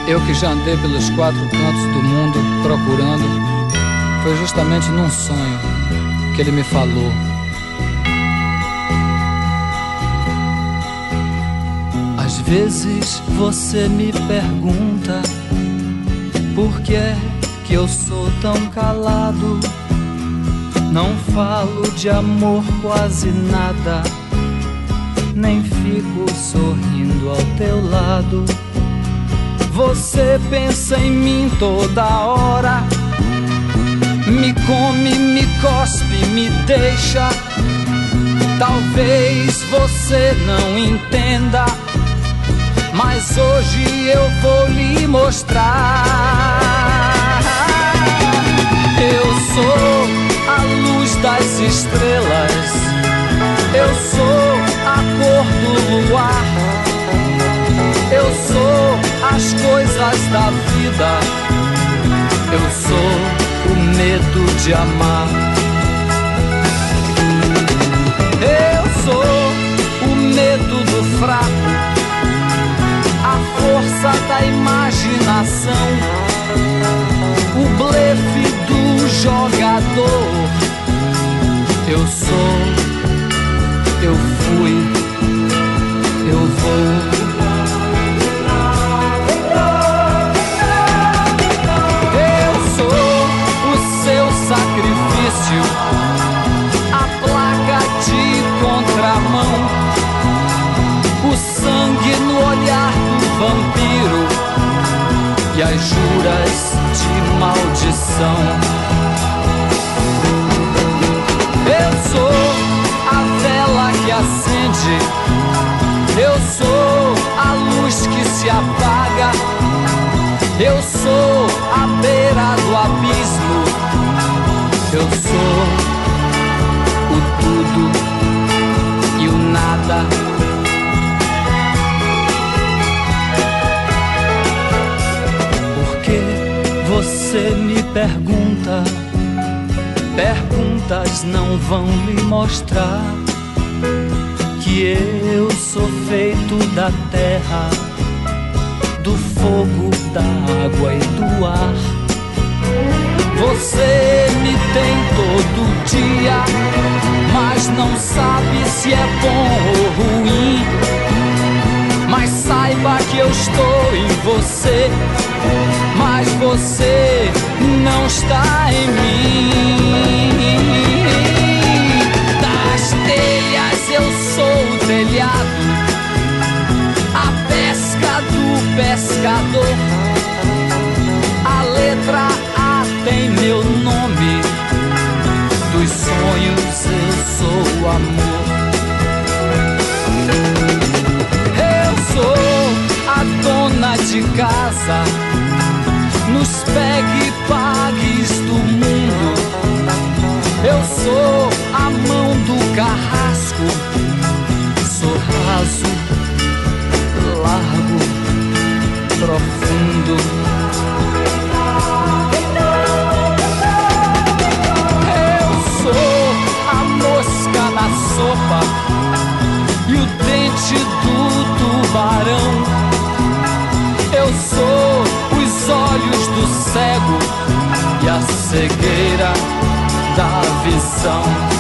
Eu que já andei pelos 4 cantos do mundo procurando, foi justamente num sonho que ele me falou. Às vezes você me pergunta por que é que eu sou tão calado. Não falo de amor quase nada, nem fico sorrindo ao teu lado. Você pensa em mim toda hora, me come, me cospe, me deixa. Talvez você não entenda, mas hoje eu vou lhe mostrar. Eu sou a luz das estrelas, eu sou a cor do luar, eu sou as coisas da vida, eu sou o medo de amar. Eu sou o medo do fraco, a força da imaginação, o blefe do jogador. Eu sou, eu fui, eu vou. Eu sou o seu sacrifício, a placa de contramão, o sangue no olhar do vampiro e as juras de maldição. Eu sou a vela que acende, eu sou a luz que se apaga, eu sou a beira do abismo, eu sou o tudo e o nada. Você me pergunta, perguntas não vão lhe mostrar que eu sou feito da terra, do fogo, da água e do ar. Você me tem todo dia, mas não sabe se é bom ou ruim. Mas saiba que eu estou em você, mas você não está em mim. Das telhas eu sou o telhado, a pesca do pescador. A letra A tem meu nome, dos sonhos eu sou o amor. Eu sou a dona de casa, nos pegue-pagues do mundo. Eu sou a mão do carrasco, sou raso, largo, profundo. Eu sou a mosca na sopa e o dente do tubarão. Eu sou os olhos do cego e a cegueira da visão.